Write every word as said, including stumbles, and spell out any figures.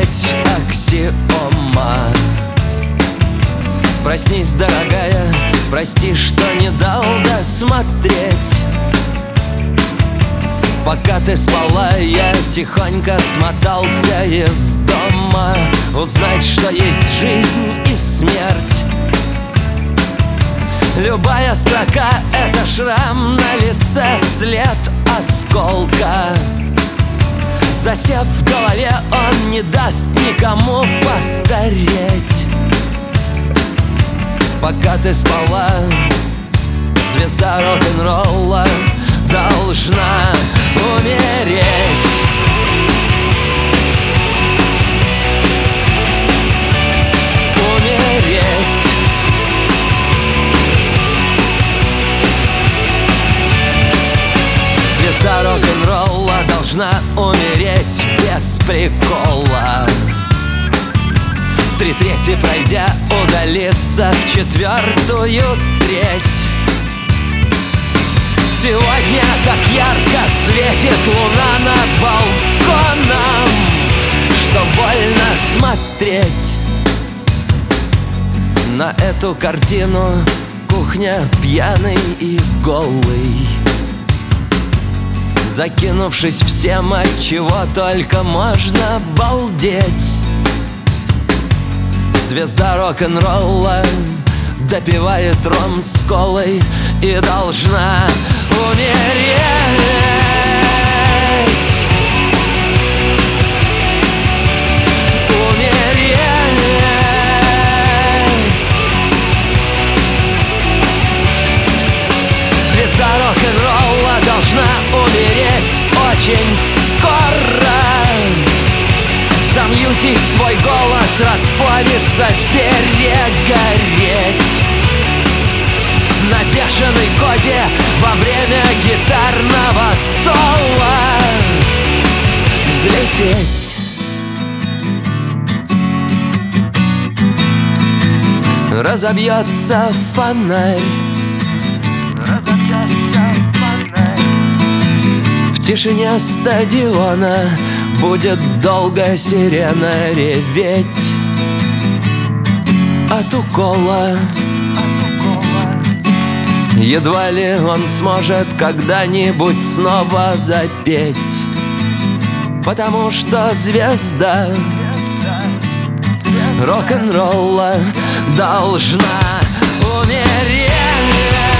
умереть — аксиома. Проснись, дорогая, прости, что не дал досмотреть. Пока ты спала, я тихонько смотался из дома, узнать, что есть жизнь и смерть. Любая строка — это шрам на лице, след осколка. Засев в голове, он не даст никому постареть. Пока ты спала, звезда рок-н-ролла должна умереть. Умереть. Звезда рок-н-ролла должна умереть без прикола. Три трети пройдя, удалиться в четвертую треть. Сегодня так ярко светит луна над балконом, что больно смотреть на эту картину. Кухня пьяный и голый, закинувшись всем, от чего только можно балдеть. Звезда рок-н-ролла допивает ром с колой и должна умереть. Умереть. Звезда рок-н-ролла должна умереть очень скоро. Замьютить свой голос, расплавиться, перегореть на бешеной коде во время гитарного соло. Взлететь. Разобьется фонарь. В тишине стадиона будет долго сирена реветь от укола. Едва ли он сможет когда-нибудь снова запеть, потому что звезда рок-н-ролла должна умереть.